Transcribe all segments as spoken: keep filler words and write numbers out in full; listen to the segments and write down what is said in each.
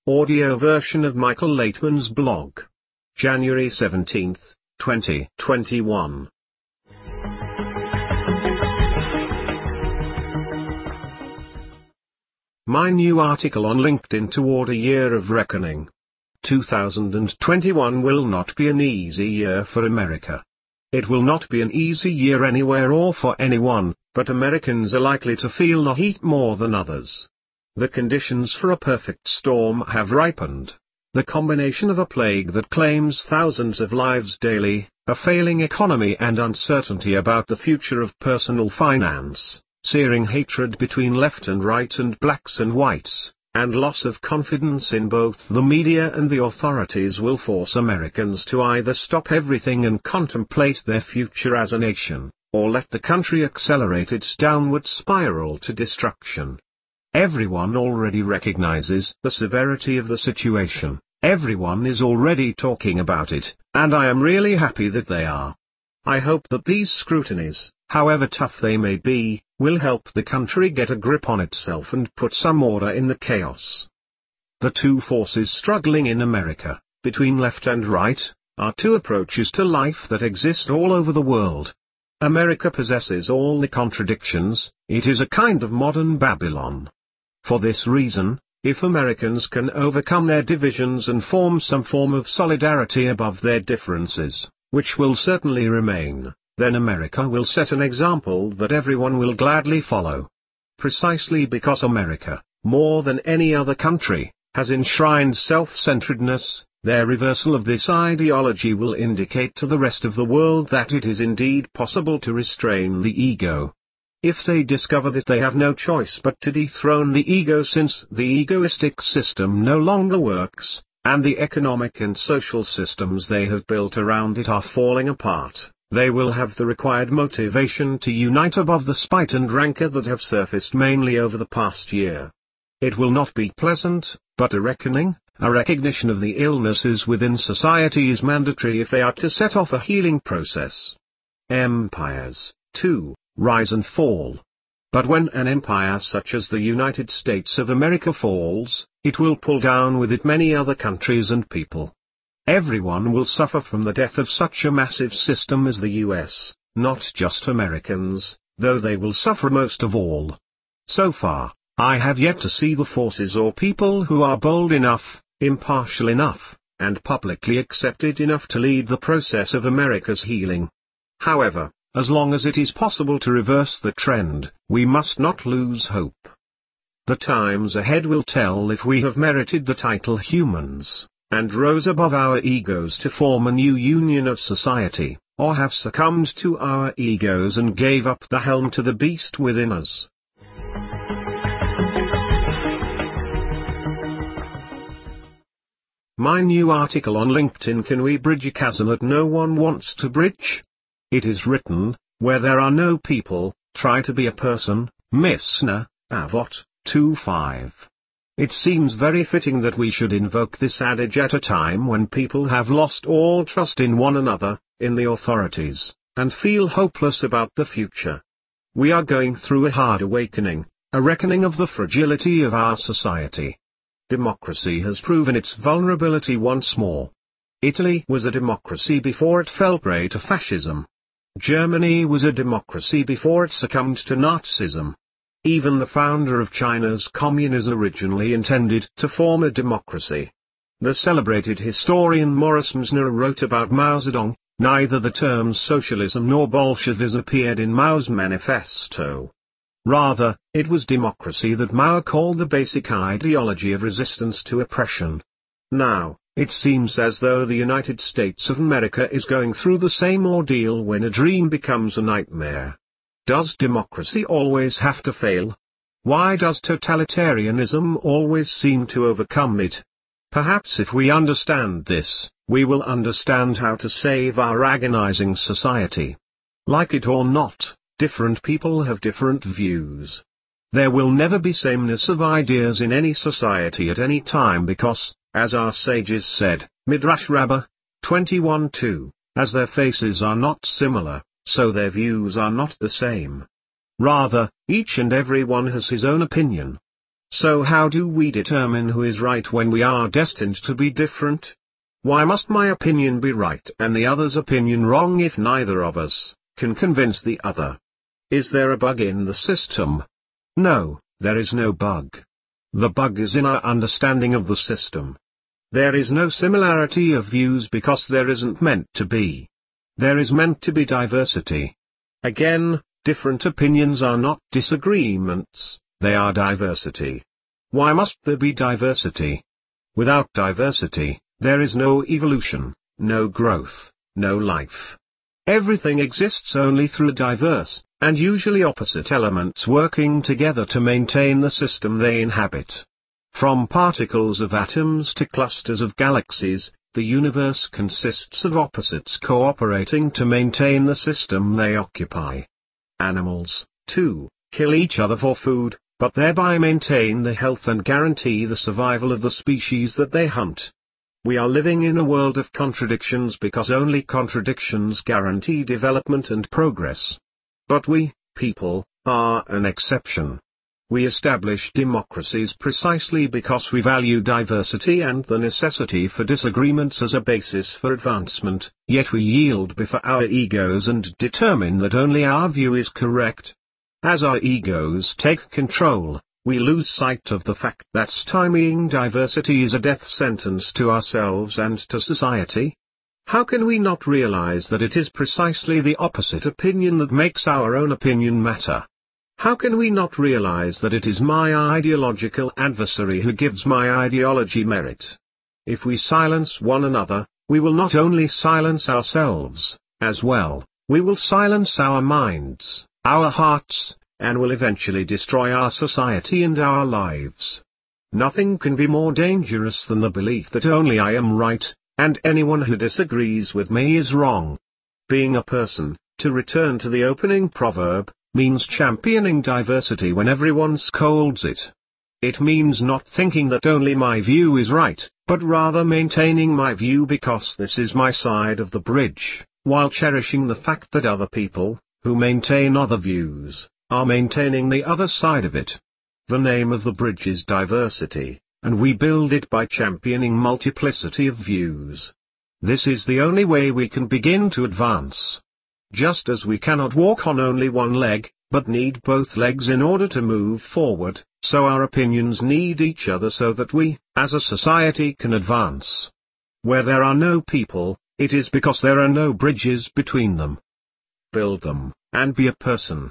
Audio version of Michael Laitman's blog. January seventeenth, twenty twenty-one. My new article on LinkedIn toward a year of reckoning. two thousand twenty-one will not be an easy year for America. It will not be an easy year anywhere or for anyone, but Americans are likely to feel the heat more than others. The conditions for a perfect storm have ripened. The combination of a plague that claims thousands of lives daily, a failing economy and uncertainty about the future of personal finance, searing hatred between left and right and blacks and whites, and loss of confidence in both the media and the authorities will force Americans to either stop everything and contemplate their future as a nation, or let the country accelerate its downward spiral to destruction. Everyone already recognizes the severity of the situation, everyone is already talking about it, and I am really happy that they are. I hope that these scrutinies, however tough they may be, will help the country get a grip on itself and put some order in the chaos. The two forces struggling in America, between left and right, are two approaches to life that exist all over the world. America possesses all the contradictions, it is a kind of modern Babylon. For this reason, if Americans can overcome their divisions and form some form of solidarity above their differences, which will certainly remain, then America will set an example that everyone will gladly follow. Precisely because America, more than any other country, has enshrined self-centeredness, their reversal of this ideology will indicate to the rest of the world that it is indeed possible to restrain the ego. If they discover that they have no choice but to dethrone the ego since the egoistic system no longer works, and the economic and social systems they have built around it are falling apart, they will have the required motivation to unite above the spite and rancor that have surfaced mainly over the past year. It will not be pleasant, but a reckoning, a recognition of the illnesses within society is mandatory if they are to set off a healing process. Empires, too, rise and fall. But when an empire such as the United States of America falls, it will pull down with it many other countries and people. Everyone will suffer from the death of such a massive system as the U S, not just Americans, though they will suffer most of all. So far, I have yet to see the forces or people who are bold enough, impartial enough, and publicly accepted enough to lead the process of America's healing. However, as long as it is possible to reverse the trend, we must not lose hope. The times ahead will tell if we have merited the title humans, and rose above our egos to form a new union of society, or have succumbed to our egos and gave up the helm to the beast within us. My new article on LinkedIn: Can we bridge a chasm that no one wants to bridge? It is written, where there are no people, try to be a person, Mishnah, Avot, two five. It seems very fitting that we should invoke this adage at a time when people have lost all trust in one another, in the authorities, and feel hopeless about the future. We are going through a hard awakening, a reckoning of the fragility of our society. Democracy has proven its vulnerability once more. Italy was a democracy before it fell prey to fascism. Germany was a democracy before it succumbed to Nazism. Even the founder of China's communism originally intended to form a democracy. The celebrated historian Morris Msner wrote about Mao Zedong, neither the terms socialism nor Bolshevism appeared in Mao's manifesto. Rather, it was democracy that Mao called the basic ideology of resistance to oppression. Now, it seems as though the United States of America is going through the same ordeal when a dream becomes a nightmare. Does democracy always have to fail? Why does totalitarianism always seem to overcome it? Perhaps if we understand this, we will understand how to save our agonizing society. Like it or not, different people have different views. There will never be sameness of ideas in any society at any time because, as our sages said, Midrash Rabbah, twenty-one two, as their faces are not similar, so their views are not the same. Rather, each and every one has his own opinion. So how do we determine who is right when we are destined to be different? Why must my opinion be right and the other's opinion wrong if neither of us can convince the other? Is there a bug in the system? No, there is no bug. The bug is in our understanding of the system. There is no similarity of views because there isn't meant to be. There is meant to be diversity. Again, different opinions are not disagreements, they are diversity. Why must there be diversity? Without diversity, there is no evolution, no growth, no life. Everything exists only through diverse, and usually opposite elements working together to maintain the system they inhabit. From particles of atoms to clusters of galaxies, the universe consists of opposites cooperating to maintain the system they occupy. Animals, too, kill each other for food, but thereby maintain the health and guarantee the survival of the species that they hunt. We are living in a world of contradictions because only contradictions guarantee development and progress. But we, people, are an exception. We establish democracies precisely because we value diversity and the necessity for disagreements as a basis for advancement, yet we yield before our egos and determine that only our view is correct. As our egos take control, we lose sight of the fact that stymieing diversity is a death sentence to ourselves and to society. How can we not realize that it is precisely the opposite opinion that makes our own opinion matter? How can we not realize that it is my ideological adversary who gives my ideology merit? If we silence one another, we will not only silence ourselves, as well, we will silence our minds, our hearts, and will eventually destroy our society and our lives. Nothing can be more dangerous than the belief that only I am right, and anyone who disagrees with me is wrong. Being a person, to return to the opening proverb, means championing diversity when everyone scolds it. It means not thinking that only my view is right, but rather maintaining my view because this is my side of the bridge, while cherishing the fact that other people, who maintain other views, are maintaining the other side of it. The name of the bridge is diversity, and we build it by championing multiplicity of views. This is the only way we can begin to advance. Just as we cannot walk on only one leg, but need both legs in order to move forward, so our opinions need each other so that we, as a society, can advance. Where there are no people, it is because there are no bridges between them. Build them, and be a person.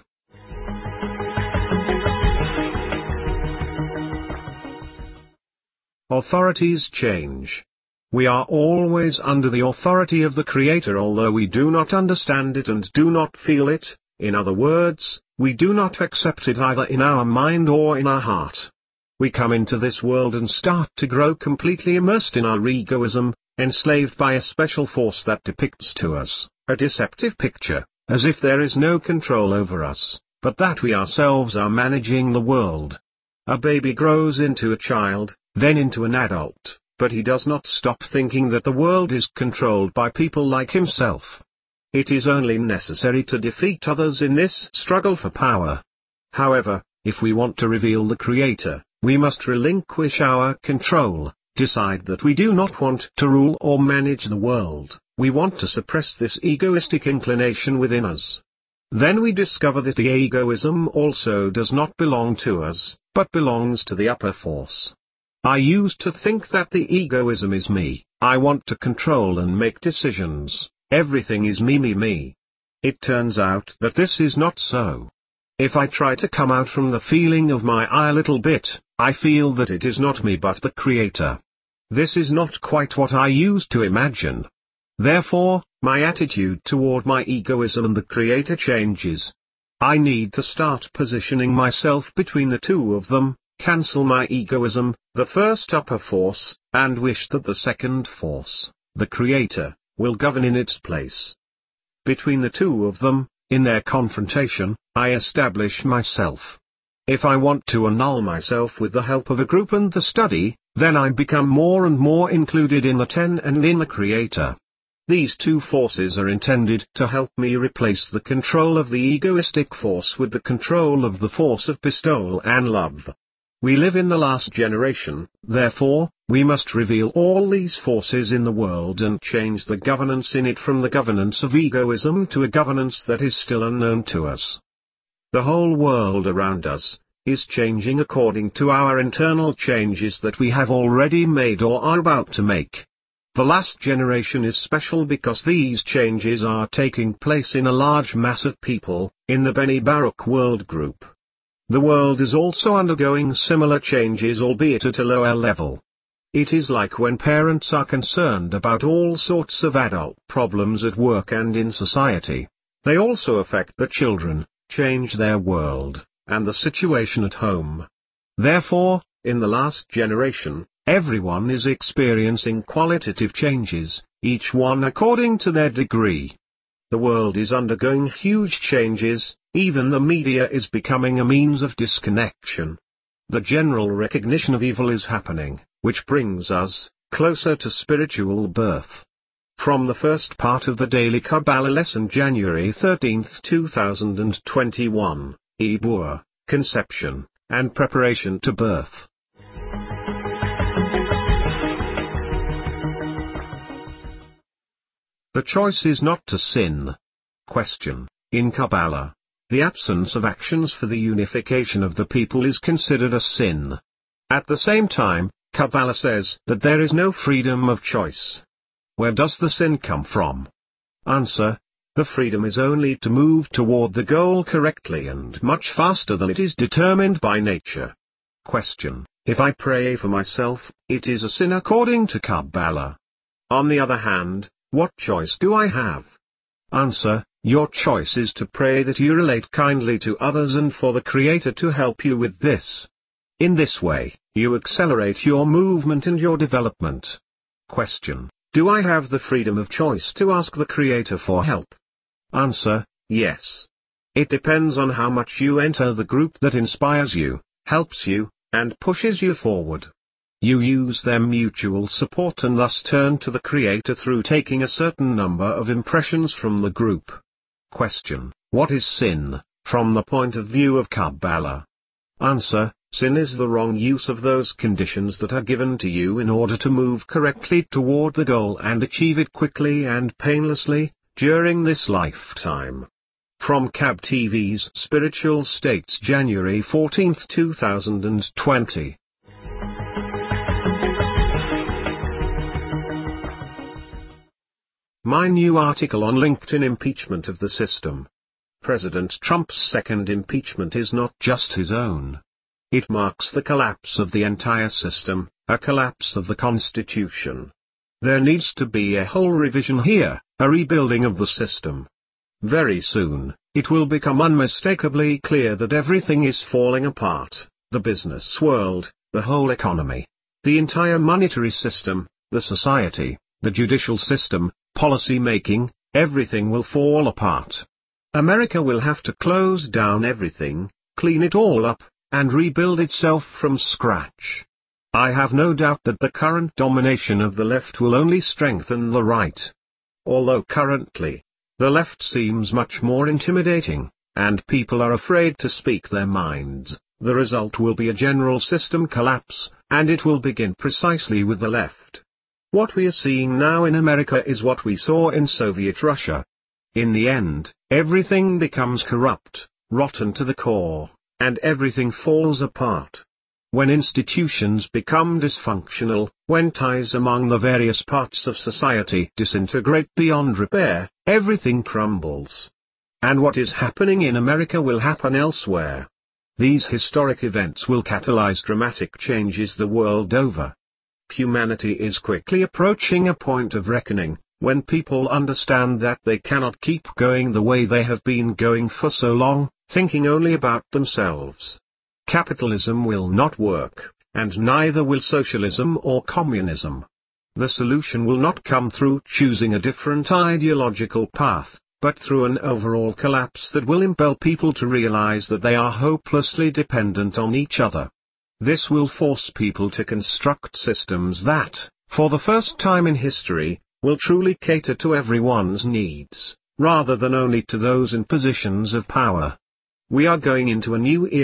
Authorities change. We are always under the authority of the Creator although we do not understand it and do not feel it, in other words, we do not accept it either in our mind or in our heart. We come into this world and start to grow completely immersed in our egoism, enslaved by a special force that depicts to us a deceptive picture, as if there is no control over us, but that we ourselves are managing the world. A baby grows into a child, then into an adult, but he does not stop thinking that the world is controlled by people like himself. It is only necessary to defeat others in this struggle for power. However, if we want to reveal the Creator, we must relinquish our control, decide that we do not want to rule or manage the world, we want to suppress this egoistic inclination within us. Then we discover that the egoism also does not belong to us, but belongs to the upper force. I used to think that the egoism is me, I want to control and make decisions, everything is me me me. It turns out that this is not so. If I try to come out from the feeling of my I a little bit, I feel that it is not me but the Creator. This is not quite what I used to imagine. Therefore, my attitude toward my egoism and the Creator changes. I need to start positioning myself between the two of them, cancel my egoism, the first upper force, and wish that the second force, the Creator, will govern in its place. Between the two of them, in their confrontation, I establish myself. If I want to annul myself with the help of a group and the study, then I become more and more included in the ten and in the Creator. These two forces are intended to help me replace the control of the egoistic force with the control of the force of bestowal and love. We live in the last generation, therefore, we must reveal all these forces in the world and change the governance in it from the governance of egoism to a governance that is still unknown to us. The whole world around us is changing according to our internal changes that we have already made or are about to make. The last generation is special because these changes are taking place in a large mass of people, in the Beni Baruch world group. The world is also undergoing similar changes, albeit at a lower level. It is like when parents are concerned about all sorts of adult problems at work and in society. They also affect the children, change their world, and the situation at home. Therefore, in the last generation, everyone is experiencing qualitative changes, each one according to their degree. The world is undergoing huge changes, even the media is becoming a means of disconnection. The general recognition of evil is happening, which brings us closer to spiritual birth. From the first part of the Daily Kabbalah lesson, January thirteenth two thousand twenty-one, Ibur, Conception, and Preparation to Birth. The choice is not to sin. Question. In Kabbalah, the absence of actions for the unification of the people is considered a sin. At the same time, Kabbalah says that there is no freedom of choice. Where does the sin come from? Answer. The freedom is only to move toward the goal correctly and much faster than it is determined by nature. Question. If I pray for myself, it is a sin according to Kabbalah. On the other hand, what choice do I have? Answer. Your choice is to pray that you relate kindly to others and for the Creator to help you with this. In this way, you accelerate your movement and your development. Question. Do I have the freedom of choice to ask the Creator for help? Answer. Yes. It depends on how much you enter the group that inspires you, helps you, and pushes you forward. You use their mutual support and thus turn to the Creator through taking a certain number of impressions from the group. Question. What is sin, from the point of view of Kabbalah? Answer. Sin is the wrong use of those conditions that are given to you in order to move correctly toward the goal and achieve it quickly and painlessly, during this lifetime. From K A B T V's Spiritual States, January fourteenth two thousand twenty. My new article on LinkedIn: Impeachment of the System. President Trump's second impeachment is not just his own. It marks the collapse of the entire system, a collapse of the Constitution. There needs to be a whole revision here, a rebuilding of the system. Very soon, it will become unmistakably clear that everything is falling apart: the business world, the whole economy, the entire monetary system, the society, the judicial system, policy making, everything will fall apart. America will have to close down everything, clean it all up, and rebuild itself from scratch. I have no doubt that the current domination of the left will only strengthen the right. Although currently, the left seems much more intimidating, and people are afraid to speak their minds, the result will be a general system collapse, and it will begin precisely with the left. What we are seeing now in America is what we saw in Soviet Russia. In the end, everything becomes corrupt, rotten to the core, and everything falls apart. When institutions become dysfunctional, when ties among the various parts of society disintegrate beyond repair, everything crumbles. And what is happening in America will happen elsewhere. These historic events will catalyze dramatic changes the world over. Humanity is quickly approaching a point of reckoning, when people understand that they cannot keep going the way they have been going for so long, thinking only about themselves. Capitalism will not work, and neither will socialism or communism. The solution will not come through choosing a different ideological path, but through an overall collapse that will impel people to realize that they are hopelessly dependent on each other. This will force people to construct systems that, for the first time in history, will truly cater to everyone's needs, rather than only to those in positions of power. We are going into a new era,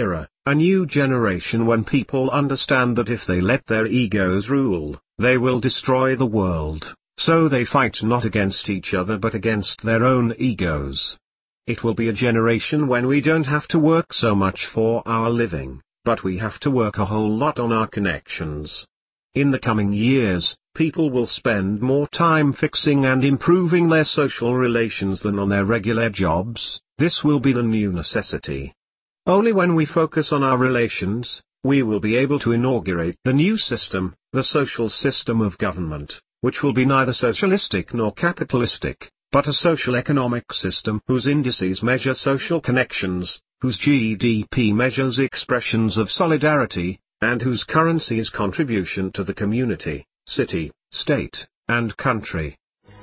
A new generation when people understand that if they let their egos rule, they will destroy the world, so they fight not against each other but against their own egos. It will be a generation when we don't have to work so much for our living, but we have to work a whole lot on our connections. In the coming years, people will spend more time fixing and improving their social relations than on their regular jobs. This will be the new necessity. Only when we focus on our relations, we will be able to inaugurate the new system, the social system of government, which will be neither socialistic nor capitalistic, but a social economic system whose indices measure social connections, whose G D P measures expressions of solidarity, and whose currency is contribution to the community, city, state, and country.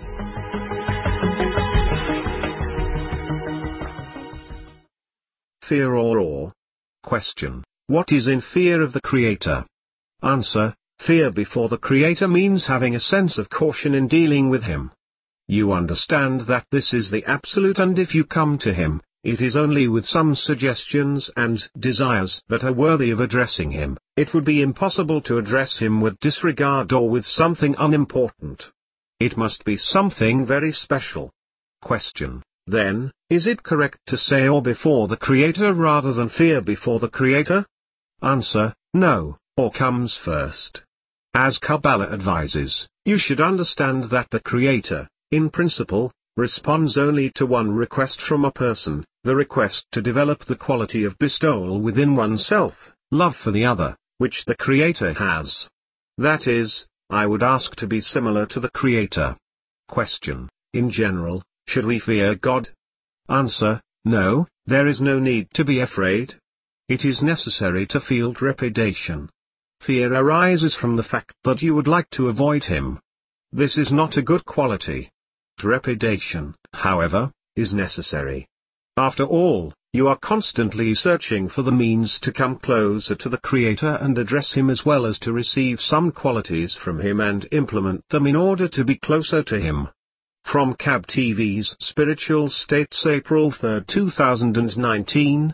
Fear or awe? Question. What is in fear of the Creator? Answer. Fear before the Creator means having a sense of caution in dealing with Him. You understand that this is the absolute, and if you come to Him, it is only with some suggestions and desires that are worthy of addressing Him. It would be impossible to address Him with disregard or with something unimportant. It must be something very special. Question. Then, is it correct to say awe before the Creator rather than fear before the Creator? Answer. No, awe comes first. As Kabbalah advises, you should understand that the Creator, in principle, responds only to one request from a person, the request to develop the quality of bestowal within oneself, love for the other, which the Creator has. That is, I would ask to be similar to the Creator. Question. In general, should we fear God? Answer. No, there is no need to be afraid. It is necessary to feel trepidation. Fear arises from the fact that you would like to avoid Him. This is not a good quality. Trepidation, however, is necessary. After all, you are constantly searching for the means to come closer to the Creator and address Him as well as to receive some qualities from Him and implement them in order to be closer to Him. From C A B T V's Spiritual States, April third two thousand nineteen.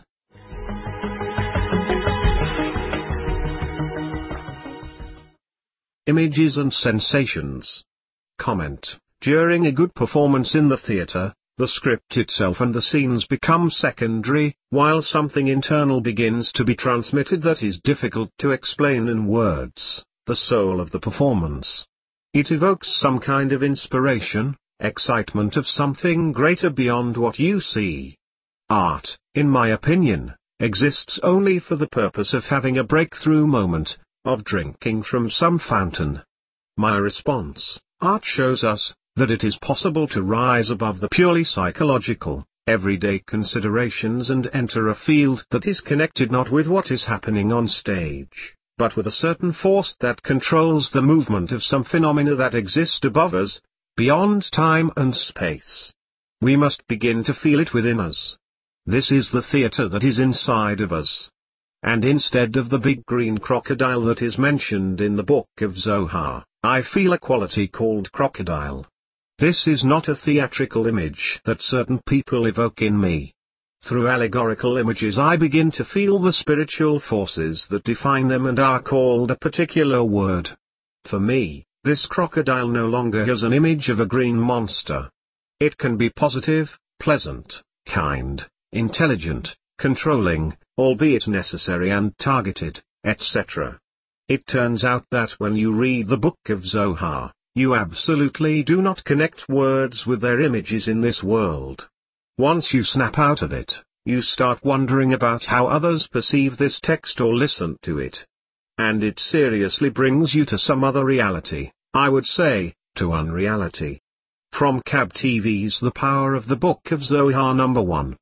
Images and sensations. Comment. During a good performance in the theatre, the script itself and the scenes become secondary, while something internal begins to be transmitted that is difficult to explain in words, the soul of the performance. It evokes some kind of inspiration, excitement of something greater beyond what you see. Art, in my opinion, exists only for the purpose of having a breakthrough moment, of drinking from some fountain. My response, art shows us that it is possible to rise above the purely psychological, everyday considerations and enter a field that is connected not with what is happening on stage, but with a certain force that controls the movement of some phenomena that exist above us, beyond time and space. We must begin to feel it within us. This is the theater that is inside of us. And instead of the big green crocodile that is mentioned in the book of Zohar, I feel a quality called crocodile. This is not a theatrical image that certain people evoke in me. Through allegorical images I begin to feel the spiritual forces that define them and are called a particular word. For me, this crocodile no longer is an image of a green monster. It can be positive, pleasant, kind, intelligent, controlling, albeit necessary and targeted, et cetera. It turns out that when you read the book of Zohar, you absolutely do not connect words with their images in this world. Once you snap out of it, you start wondering about how others perceive this text or listen to it. And it seriously brings you to some other reality, I would say, to unreality. From C A B T V's The Power of the Book of Zohar number one.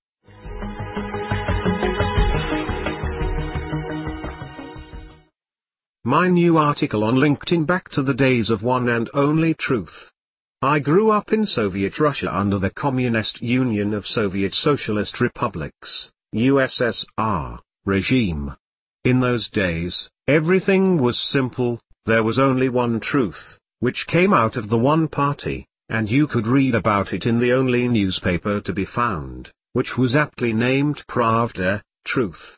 My new article on LinkedIn, back to the days of one and only truth. I grew up in Soviet Russia under the Communist Union of Soviet Socialist Republics, U S S R, regime. In those days, everything was simple, there was only one truth, which came out of the one party, and you could read about it in the only newspaper to be found, which was aptly named Pravda, Truth.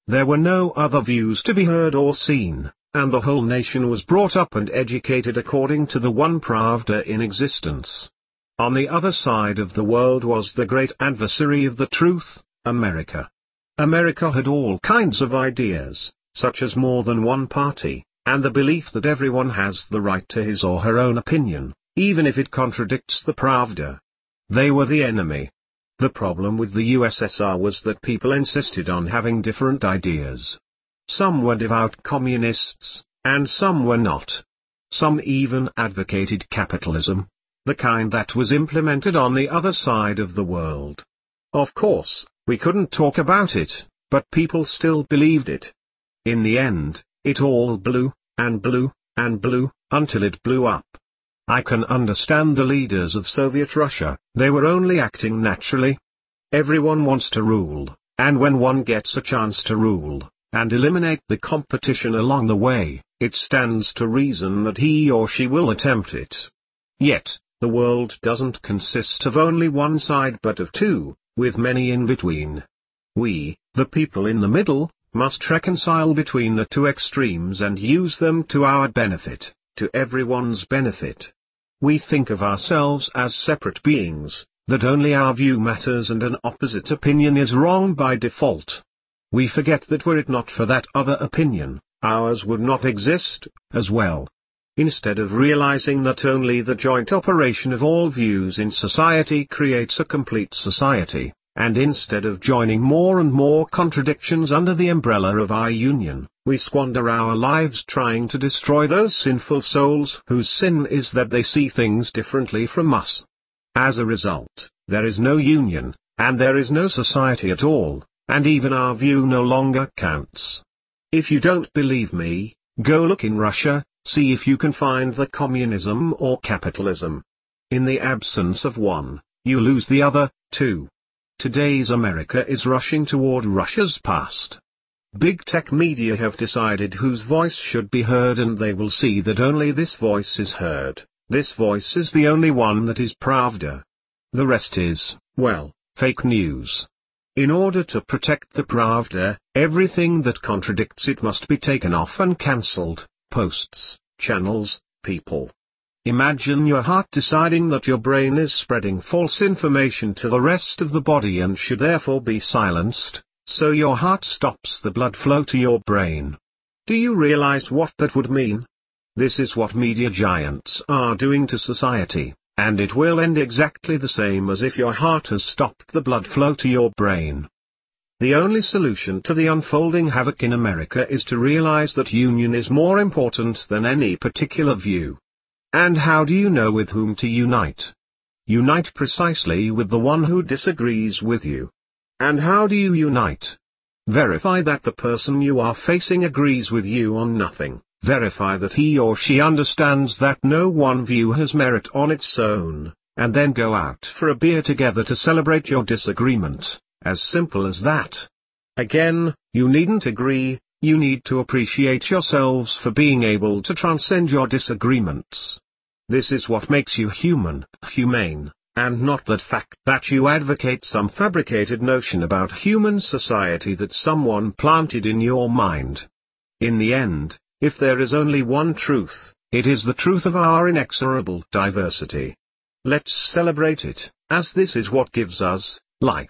There were no other views to be heard or seen, and the whole nation was brought up and educated according to the one Pravda in existence. On the other side of the world was the great adversary of the truth, America. America had all kinds of ideas, such as more than one party, and the belief that everyone has the right to his or her own opinion, even if it contradicts the Pravda. They were the enemy. The problem with the U S S R was that people insisted on having different ideas. Some were devout communists, and some were not. Some even advocated capitalism, the kind that was implemented on the other side of the world. Of course, we couldn't talk about it, but people still believed it. In the end, it all blew, and blew, and blew, until it blew up. I can understand the leaders of Soviet Russia, they were only acting naturally. Everyone wants to rule, and when one gets a chance to rule, and eliminate the competition along the way, it stands to reason that he or she will attempt it. Yet, the world doesn't consist of only one side but of two, with many in between. We, the people in the middle, must reconcile between the two extremes and use them to our benefit, to everyone's benefit. We think of ourselves as separate beings, that only our view matters and an opposite opinion is wrong by default. We forget that were it not for that other opinion, ours would not exist, as well. Instead of realizing that only the joint operation of all views in society creates a complete society, and instead of joining more and more contradictions under the umbrella of our union, we squander our lives trying to destroy those sinful souls whose sin is that they see things differently from us. As a result, there is no union, and there is no society at all, and even our view no longer counts. If you don't believe me, go look in Russia, see if you can find the communism or capitalism. In the absence of one, you lose the other, too. Today's America is rushing toward Russia's past. Big tech media have decided whose voice should be heard, and they will see that only this voice is heard. This voice is the only one that is Pravda. The rest is, well, fake news. In order to protect the Pravda, everything that contradicts it must be taken off and cancelled. Posts, channels, people. Imagine your heart deciding that your brain is spreading false information to the rest of the body and should therefore be silenced, so your heart stops the blood flow to your brain. Do you realize what that would mean? This is what media giants are doing to society, and it will end exactly the same as if your heart has stopped the blood flow to your brain. The only solution to the unfolding havoc in America is to realize that union is more important than any particular view. And how do you know with whom to unite? Unite precisely with the one who disagrees with you. And how do you unite? Verify that the person you are facing agrees with you on nothing. Verify that he or she understands that no one view has merit on its own, and then go out for a beer together to celebrate your disagreement. As simple as that. Again, you needn't agree, you need to appreciate yourselves for being able to transcend your disagreements. This is what makes you human, humane, and not that fact that you advocate some fabricated notion about human society that someone planted in your mind. In the end, if there is only one truth, it is the truth of our inexorable diversity. Let's celebrate it, as this is what gives us life.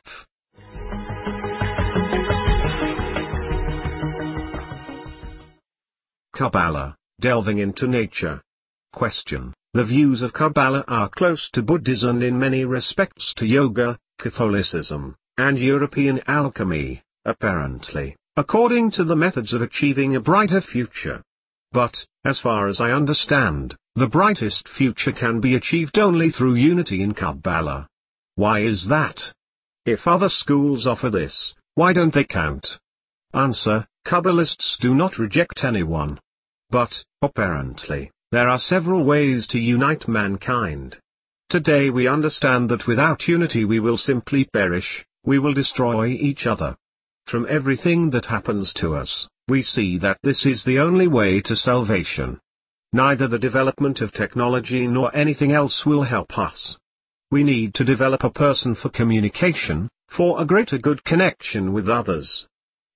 Kabbalah, delving into nature. Question: the views of Kabbalah are close to Buddhism and in many respects to yoga, Catholicism, and European alchemy, apparently, according to the methods of achieving a brighter future. But, as far as I understand, the brightest future can be achieved only through unity in Kabbalah. Why is that? If other schools offer this, why don't they count? Answer: Kabbalists do not reject anyone. But, apparently, there are several ways to unite mankind. Today we understand that without unity we will simply perish, we will destroy each other. From everything that happens to us, we see that this is the only way to salvation. Neither the development of technology nor anything else will help us. We need to develop a person for communication, for a greater good connection with others.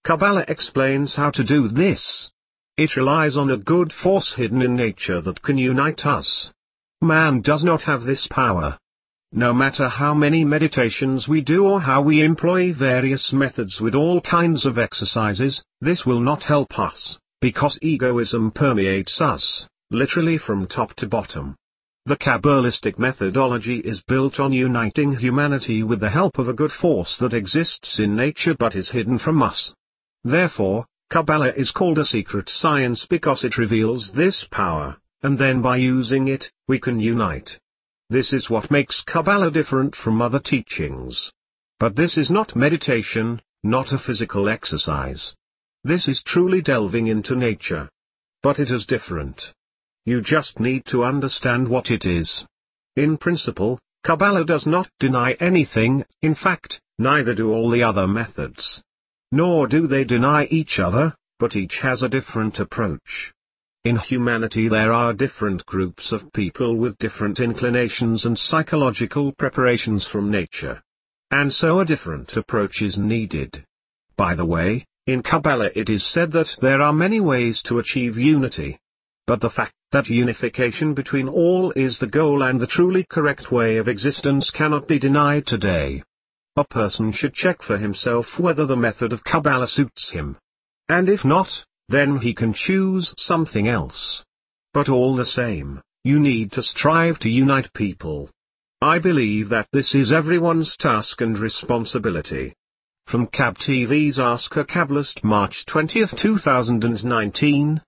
Kabbalah explains how to do this. It relies on a good force hidden in nature that can unite us. Man does not have this power. No matter how many meditations we do or how we employ various methods with all kinds of exercises, this will not help us, because egoism permeates us, literally from top to bottom. The Kabbalistic methodology is built on uniting humanity with the help of a good force that exists in nature but is hidden from us. Therefore, Kabbalah is called a secret science because it reveals this power, and then by using it, we can unite. This is what makes Kabbalah different from other teachings. But this is not meditation, not a physical exercise. This is truly delving into nature. But it is different. You just need to understand what it is. In principle, Kabbalah does not deny anything, in fact, neither do all the other methods. Nor do they deny each other, but each has a different approach. In humanity there are different groups of people with different inclinations and psychological preparations from nature. And so a different approach is needed. By the way, in Kabbalah it is said that there are many ways to achieve unity. But the fact that unification between all is the goal and the truly correct way of existence cannot be denied today. A person should check for himself whether the method of Kabbalah suits him. And if not, then he can choose something else. But all the same, you need to strive to unite people. I believe that this is everyone's task and responsibility. From K A B T V's Ask a Kabbalist, March twentieth two thousand nineteen.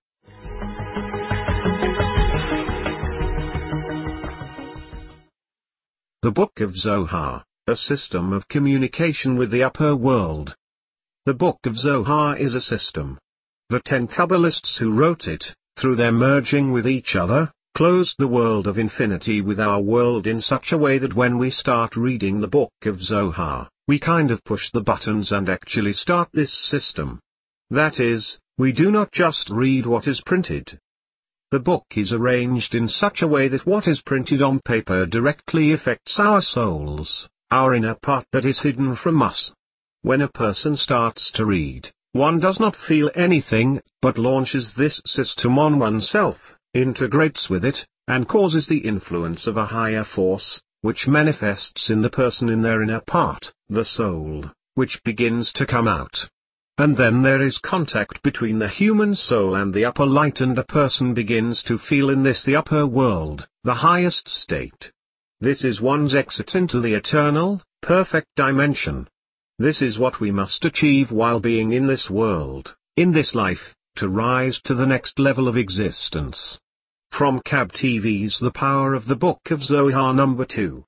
The Book of Zohar, a system of communication with the upper world. The Book of Zohar is a system. The ten Kabbalists who wrote it, through their merging with each other, closed the world of infinity with our world in such a way that when we start reading the Book of Zohar, we kind of push the buttons and actually start this system. That is, we do not just read what is printed. The book is arranged in such a way that what is printed on paper directly affects our souls, our inner part that is hidden from us. When a person starts to read, one does not feel anything, but launches this system on oneself, integrates with it, and causes the influence of a higher force, which manifests in the person in their inner part, the soul, which begins to come out. And then there is contact between the human soul and the upper light, and a person begins to feel in this the upper world, the highest state. This is one's exit into the eternal, perfect dimension. This is what we must achieve while being in this world, in this life, to rise to the next level of existence. From K A B T V's The Power of the Book of Zohar number two.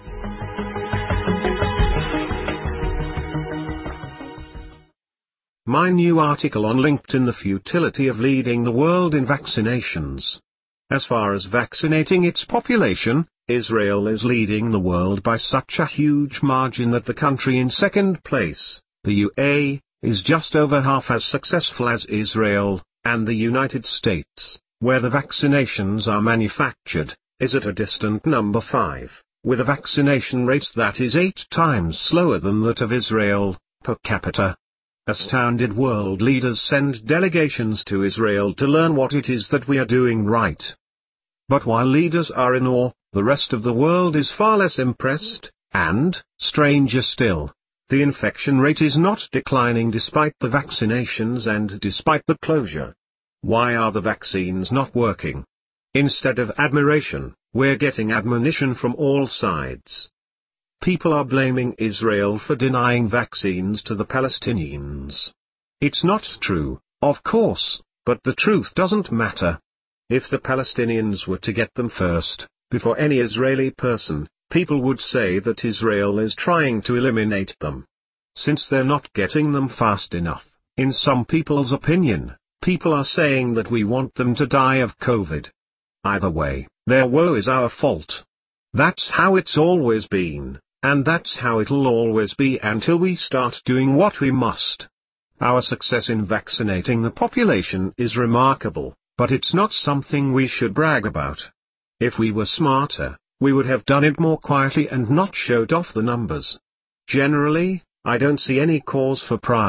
My new article on LinkedIn: The Futility of Leading the World in Vaccinations. As far as vaccinating its population, Israel is leading the world by such a huge margin that the country in second place, the U A E, is just over half as successful as Israel, and the United States, where the vaccinations are manufactured, is at a distant number five, with a vaccination rate that is eight times slower than that of Israel, per capita. Astounded world leaders send delegations to Israel to learn what it is that we are doing right. But while leaders are in awe, the rest of the world is far less impressed, and, stranger still, the infection rate is not declining despite the vaccinations and despite the closure. Why are the vaccines not working? Instead of admiration, we're getting admonition from all sides. People are blaming Israel for denying vaccines to the Palestinians. It's not true, of course, but the truth doesn't matter. If the Palestinians were to get them first, before any Israeli person, people would say that Israel is trying to eliminate them. Since they're not getting them fast enough, in some people's opinion, people are saying that we want them to die of COVID. Either way, their woe is our fault. That's how it's always been, and that's how it'll always be until we start doing what we must. Our success in vaccinating the population is remarkable, but it's not something we should brag about. If we were smarter, we would have done it more quietly and not showed off the numbers. Generally, I don't see any cause for pride,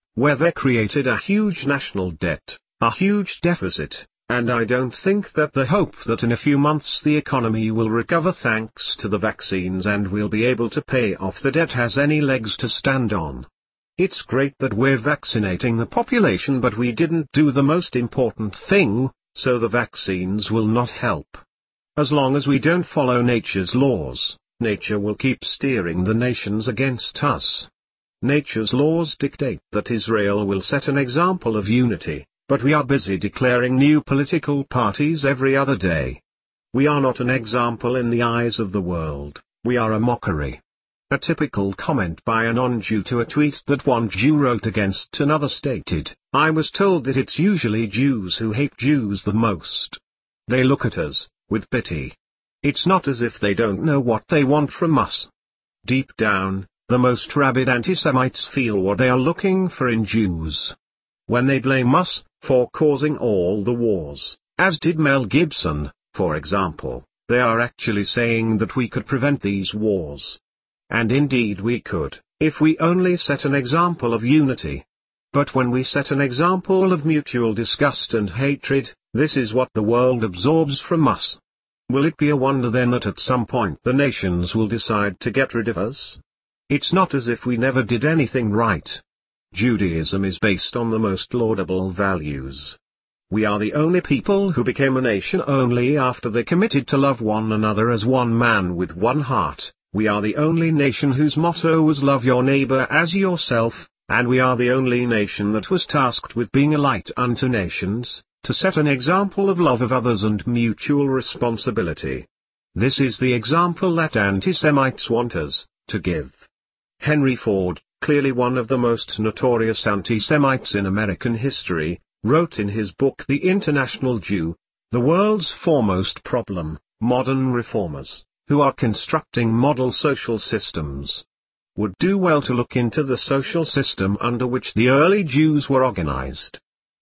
where they created a huge national debt, a huge deficit, and I don't think that the hope that in a few months the economy will recover thanks to the vaccines and we'll be able to pay off the debt has any legs to stand on. It's great that we're vaccinating the population, but we didn't do the most important thing, so the vaccines will not help. As long as we don't follow nature's laws, nature will keep steering the nations against us. Nature's laws dictate that Israel will set an example of unity, but we are busy declaring new political parties every other day. We are not an example in the eyes of the world, we are a mockery. A typical comment by a non-Jew to a tweet that one Jew wrote against another stated, "I was told that it's usually Jews who hate Jews the most. They look at us with pity. It's not as if they don't know what they want from us." Deep down, the most rabid anti-Semites feel what they are looking for in Jews. When they blame us for causing all the wars, as did Mel Gibson, for example, they are actually saying that we could prevent these wars. And indeed we could, if we only set an example of unity. But when we set an example of mutual disgust and hatred, this is what the world absorbs from us. Will it be a wonder then that at some point the nations will decide to get rid of us? It's not as if we never did anything right. Judaism is based on the most laudable values. We are the only people who became a nation only after they committed to love one another as one man with one heart. We are the only nation whose motto was love your neighbor as yourself, and we are the only nation that was tasked with being a light unto nations, to set an example of love of others and mutual responsibility. This is the example that anti-Semites want us to give. Henry Ford, clearly one of the most notorious anti-Semites in American history, wrote in his book The International Jew, "The world's foremost problem, modern reformers, who are constructing model social systems, would do well to look into the social system under which the early Jews were organized."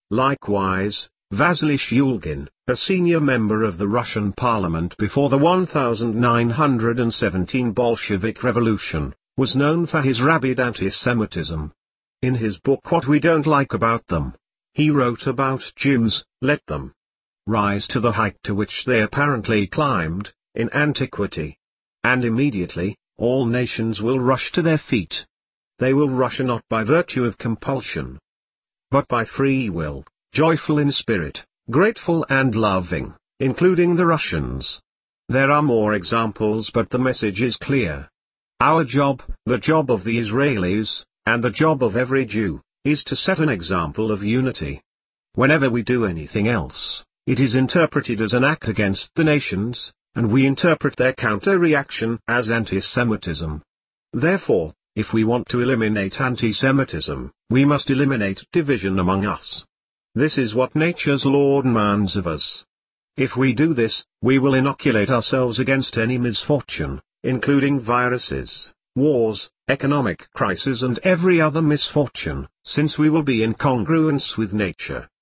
Likewise, Vasily Shulgin, a senior member of the Russian parliament before the nineteen seventeen Bolshevik Revolution, was known for his rabid anti-Semitism. In his book What We Don't Like About Them, he wrote about Jews, "Let them rise to the height to which they apparently climbed in antiquity. And immediately, all nations will rush to their feet. They will rush not by virtue of compulsion, but by free will, joyful in spirit, grateful and loving, including the Russians." There are more examples, but the message is clear. Our job, the job of the Israelis, and the job of every Jew, is to set an example of unity. Whenever we do anything else, it is interpreted as an act against the nations, and we interpret their counter-reaction as anti-Semitism. Therefore, if we want to eliminate anti-Semitism, we must eliminate division among us. This is what nature's law demands of us. If we do this, we will inoculate ourselves against any misfortune, including viruses, wars, economic crises and every other misfortune, since we will be in congruence with nature.